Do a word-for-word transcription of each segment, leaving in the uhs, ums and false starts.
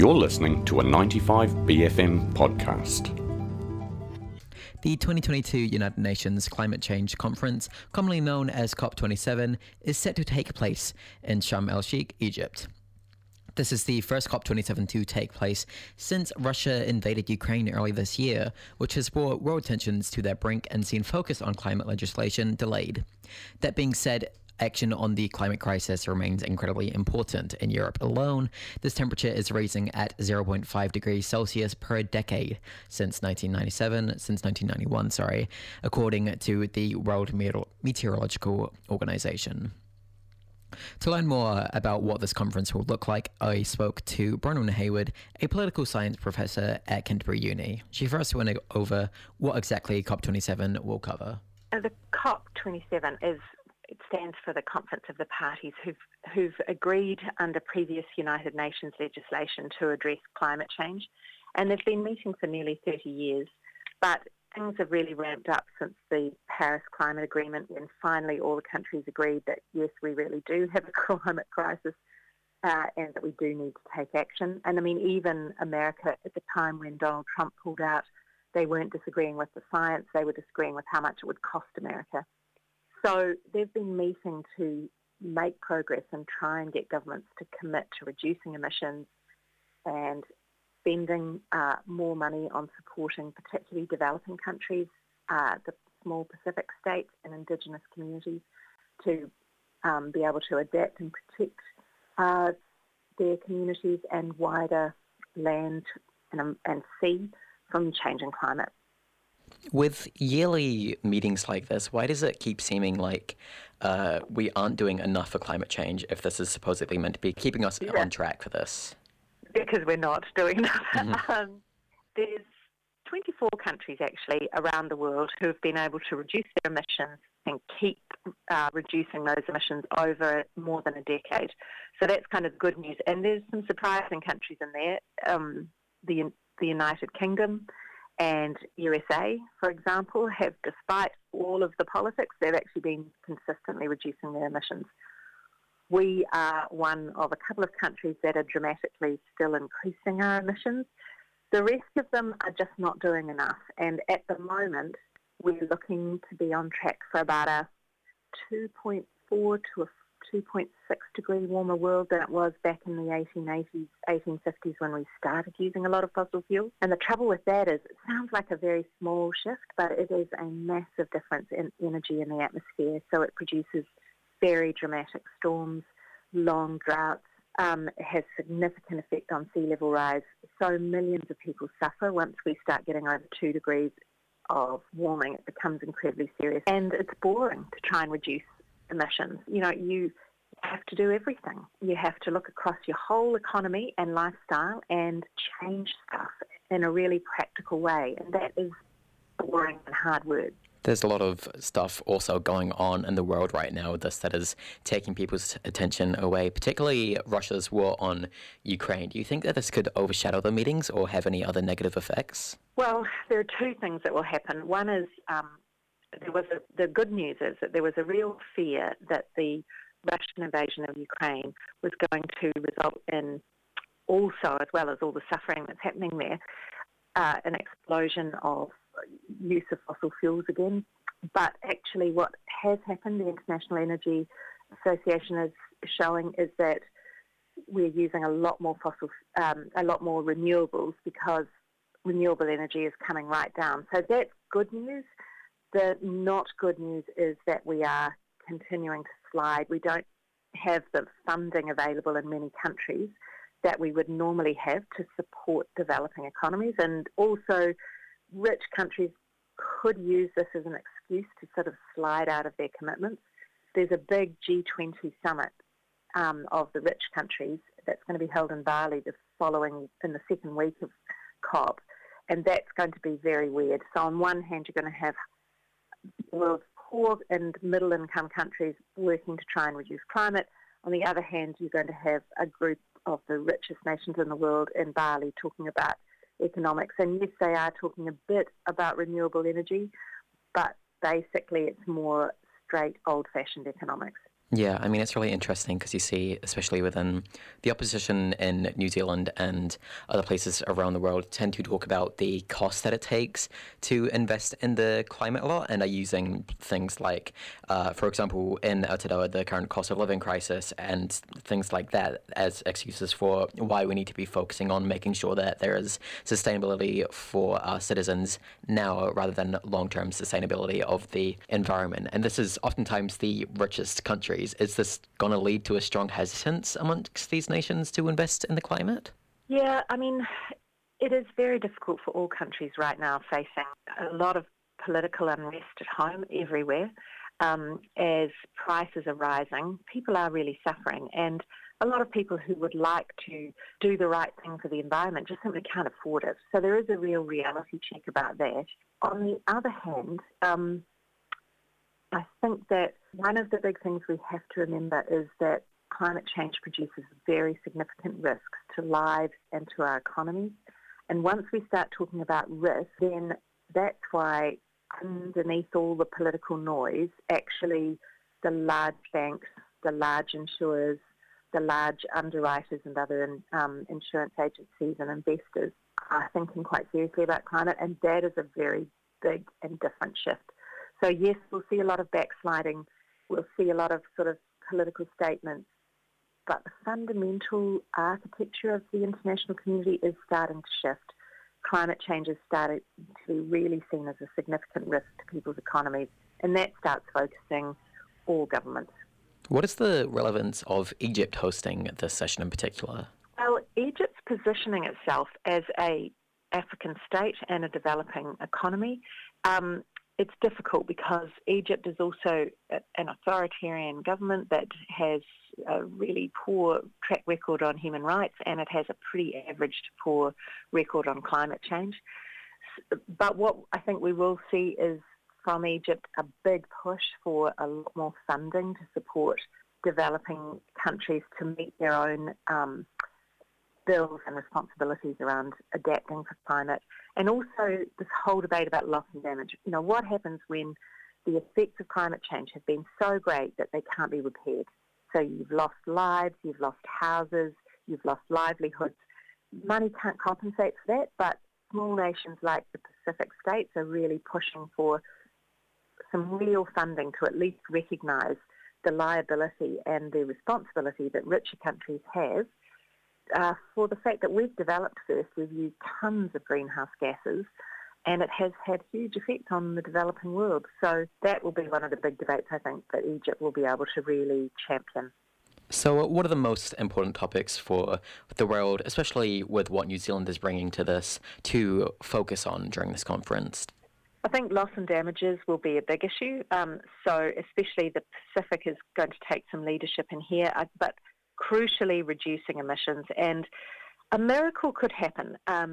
You're listening to a ninety-five B F M podcast. The twenty twenty-two United Nations Climate Change Conference, commonly known as COP twenty-seven, is set to take place in Sharm el-Sheikh, Egypt. This is the first COP twenty-seven to take place since Russia invaded Ukraine early this year, which has brought world tensions to their brink and seen focus on climate legislation delayed. That being said, action on the climate crisis remains incredibly important. In Europe alone, this temperature is rising at zero point five degrees Celsius per decade since nineteen ninety-seven, since nineteen ninety-one, sorry, according to the World Meteor- Meteorological Organization. To learn more about what this conference will look like, I spoke to Bronwyn Hayward, a political science professor at Canterbury Uni. She first went over what exactly COP twenty-seven will cover. Uh, the COP twenty-seven is It stands for the Conference of the Parties who've, who've agreed under previous United Nations legislation to address climate change. And they've been meeting for nearly thirty years. But things have really ramped up since the Paris Climate Agreement, when finally all the countries agreed that, yes, we really do have a climate crisis uh, and that we do need to take action. And I mean, even America, at the time when Donald Trump pulled out, they weren't disagreeing with the science, they were disagreeing with how much it would cost America. So they've been meeting to make progress and try and get governments to commit to reducing emissions and spending uh, more money on supporting particularly developing countries, uh, the small Pacific states and Indigenous communities to um, be able to adapt and protect uh, their communities and wider land and, and sea from changing climate. With yearly meetings like this, why does it keep seeming like uh, we aren't doing enough for climate change if this is supposedly meant to be keeping us yeah. on track for this? Because we're not doing enough. Mm-hmm. um, there's twenty-four countries actually around the world who have been able to reduce their emissions and keep uh, reducing those emissions over more than a decade. So that's kind of good news. And there's some surprising countries in there. Um, the, the United Kingdom and U S A, for example, have, despite all of the politics, they've actually been consistently reducing their emissions. We are one of a couple of countries that are dramatically still increasing our emissions. The rest of them are just not doing enough. And at the moment, we're looking to be on track for about a two point four to a two point six degree warmer world than it was back in the eighteen eighties, eighteen fifties when we started using a lot of fossil fuels. And the trouble with that is it sounds like a very small shift, but it is a massive difference in energy in the atmosphere. So it produces very dramatic storms, long droughts. Um, it has significant effect on sea level rise. So millions of people suffer once we start getting over two degrees of warming. It becomes incredibly serious. And it's boring to try and reduce emissions. You know, you have to do everything. You have to look across your whole economy and lifestyle and change stuff in a really practical way. And that is boring and hard work. There's a lot of stuff also going on in the world right now with this that is taking people's attention away, particularly Russia's war on Ukraine. Do you think that this could overshadow the meetings or have any other negative effects? Well, there are two things that will happen. One is um, there was a, the good news is that there was a real fear that the Russian invasion of Ukraine was going to result in also, as well as all the suffering that's happening there, uh, an explosion of use of fossil fuels again. But actually what has happened, the International Energy Association is showing, is that we're using a lot more fossil, um, a lot more renewables because renewable energy is coming right down. So that's good news. The not good news is that we are continuing to slide. We don't have the funding available in many countries that we would normally have to support developing economies, and also rich countries could use this as an excuse to sort of slide out of their commitments. There's a big G twenty summit um, of the rich countries that's going to be held in Bali the following, in the second week of COP, and that's going to be very weird. So on one hand, you're going to have the world's poor and middle-income countries working to try and reduce climate. On the other hand, you're going to have a group of the richest nations in the world in Bali talking about economics. And yes, they are talking a bit about renewable energy, but basically it's more straight old-fashioned economics. Yeah, I mean, it's really interesting because you see, especially within the opposition in New Zealand and other places around the world, tend to talk about the cost that it takes to invest in the climate a lot and are using things like, uh, for example, in Aotearoa, the current cost of living crisis and things like that as excuses for why we need to be focusing on making sure that there is sustainability for our citizens now rather than long-term sustainability of the environment. And this is oftentimes the richest countries. Is this going to lead to a strong hesitance amongst these nations to invest in the climate? Yeah, I mean, it is very difficult for all countries right now, facing a lot of political unrest at home everywhere. Um, as prices are rising, people are really suffering, and a lot of people who would like to do the right thing for the environment just simply can't afford it. So there is a real reality check about that. On the other hand, um, I think that one of the big things we have to remember is that climate change produces very significant risks to lives and to our economies. And once we start talking about risk, then that's why underneath all the political noise, actually the large banks, the large insurers, the large underwriters and other um, insurance agencies and investors are thinking quite seriously about climate, and that is a very big and different shift. So yes, we'll see a lot of backsliding, we'll see a lot of sort of political statements, but the fundamental architecture of the international community is starting to shift. Climate change is starting to be really seen as a significant risk to people's economies, and that starts focusing all governments. What is the relevance of Egypt hosting this session in particular? Well, Egypt's positioning itself as a African state and a developing economy. Um, It's difficult because Egypt is also an authoritarian government that has a really poor track record on human rights, and it has a pretty average to poor record on climate change. But what I think we will see is from Egypt a big push for a lot more funding to support developing countries to meet their own um, bills and responsibilities around adapting for climate. And also this whole debate about loss and damage. You know, what happens when the effects of climate change have been so great that they can't be repaired? So you've lost lives, you've lost houses, you've lost livelihoods. Money can't compensate for that, but small nations like the Pacific states are really pushing for some real funding to at least recognise the liability and the responsibility that richer countries have Uh, for the fact that we've developed first, we've used tons of greenhouse gases, and it has had huge effects on the developing world. So that will be one of the big debates, I think, that Egypt will be able to really champion. So what are the most important topics for the world, especially with what New Zealand is bringing to this, to focus on during this conference? I think loss and damages will be a big issue. Um, so especially the Pacific is going to take some leadership in here, uh, but crucially reducing emissions, and a miracle could happen. Um,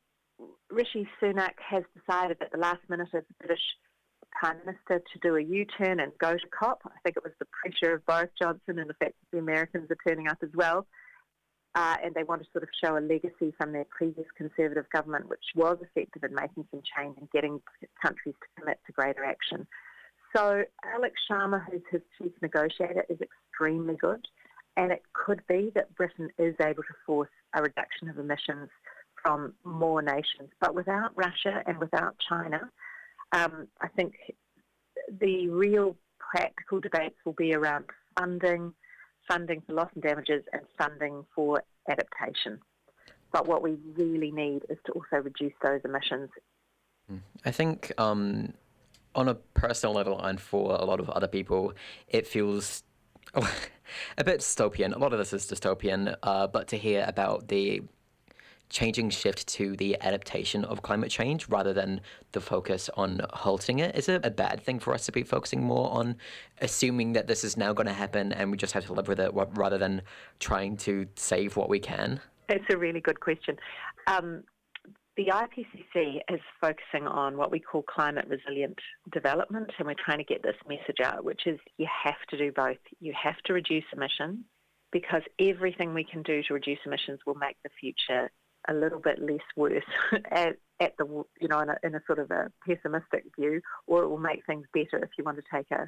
Rishi Sunak has decided at the last minute as the British Prime Minister to do a U-turn and go to COP. I think it was the pressure of Boris Johnson and the fact that the Americans are turning up as well, uh, and they want to sort of show a legacy from their previous Conservative government, which was effective in making some change and getting countries to commit to greater action. So Alex Sharma, who's his chief negotiator, is extremely good. And it could be that Britain is able to force a reduction of emissions from more nations. But without Russia and without China, um, I think the real practical debates will be around funding, funding for loss and damages, and funding for adaptation. But what we really need is to also reduce those emissions. I think um, on a personal level and for a lot of other people, it feels a bit dystopian. A lot of this is dystopian, uh, but to hear about the changing shift to the adaptation of climate change rather than the focus on halting it, is it a bad thing for us to be focusing more on assuming that this is now going to happen and we just have to live with it rather than trying to save what we can? That's a really good question. Um, The I P C C is focusing on what we call climate resilient development, and we're trying to get this message out, which is you have to do both. You have to reduce emissions, because everything we can do to reduce emissions will make the future a little bit less worse at, at the, you know, in a, in a sort of a pessimistic view, or it will make things better if you want to take a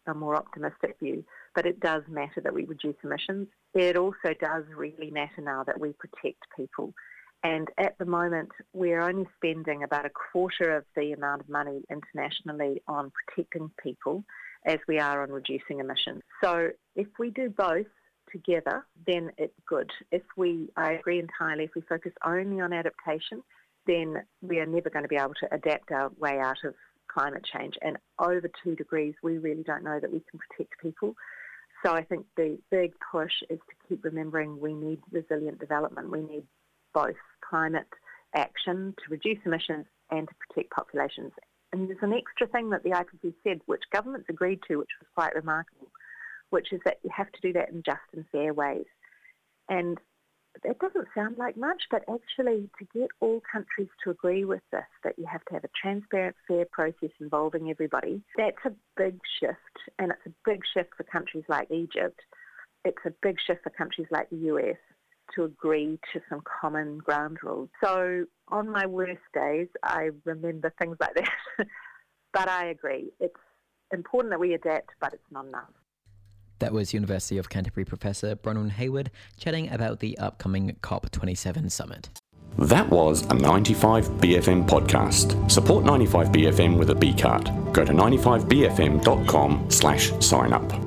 a more optimistic view, but it does matter that we reduce emissions. It also does really matter now that we protect people. And at the moment, we're only spending about a quarter of the amount of money internationally on protecting people as we are on reducing emissions. So if we do both together, then it's good. If we, I agree entirely, if we focus only on adaptation, then we are never going to be able to adapt our way out of climate change. And over two degrees, we really don't know that we can protect people. So I think the big push is to keep remembering we need resilient development. We need both climate action to reduce emissions and to protect populations. And there's an extra thing that the I P C C said, which governments agreed to, which was quite remarkable, which is that you have to do that in just and fair ways. And it doesn't sound like much, but actually to get all countries to agree with this, that you have to have a transparent, fair process involving everybody, that's a big shift. And it's a big shift for countries like Egypt. It's a big shift for countries like the U S to agree to some common ground rules. So on my worst days, I remember things like that. But I agree. It's important that we adapt, but it's not enough. That was University of Canterbury professor Bronwyn Hayward chatting about the upcoming COP twenty-seven summit. That was a ninety-five B F M podcast. Support ninety-five B F M with a B card. Go to ninety-five B F M dot com slash sign up.